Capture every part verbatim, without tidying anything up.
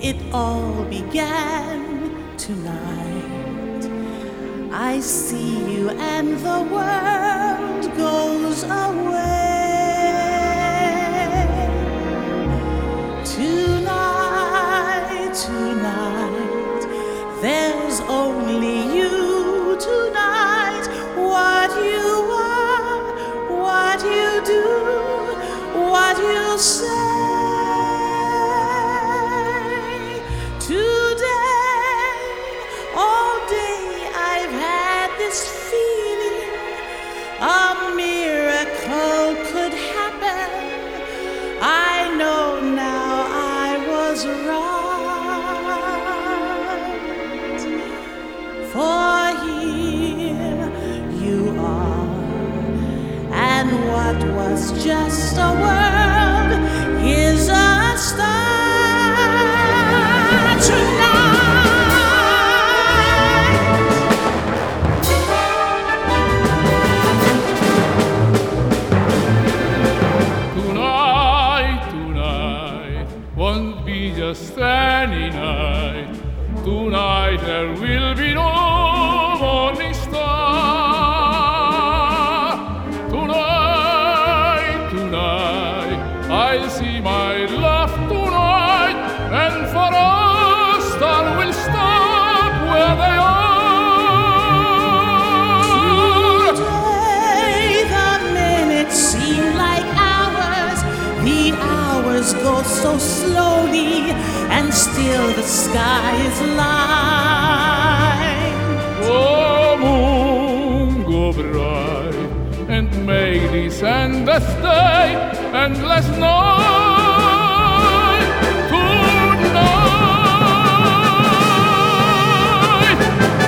it all began tonight. I see you and the world goes away. Tonight, tonight, there's only you tonight. What you are, what you do, what you say. Today, all day, I've had this feeling a miracle could happen. I know now I was right. For here you are, and what was just a word is a start tonight. Tonight, tonight won't be just any night. Tonight there will be no morning star. Tonight, tonight, I'll see my love tonight, and for us star will stop where they are. Today the minutes seem like hours, the hours go so slowly, and still the sky is lined. Oh, moon, go bright and make this endless day, endless night, tonight.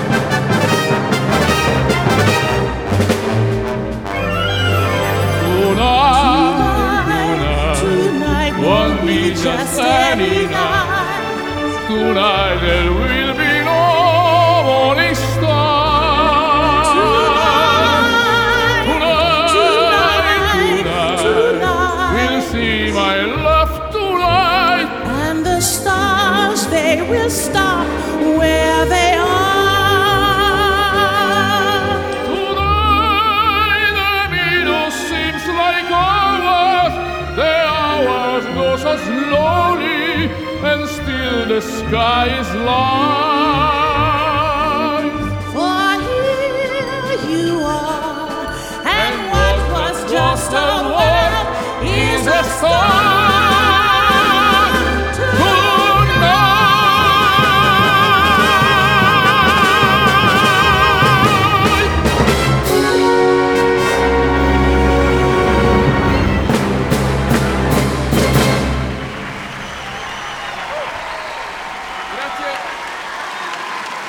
Tonight, Tonight won't be just any night. Tonight there will be no morning star. Tonight, Tonight, tonight, tonight. we'll see my love tonight, And the stars, they will stop where they are. Tonight the minute seems like hours, the hours go so slowly, and still the sky is light. For here you are, and what was just a word is a star.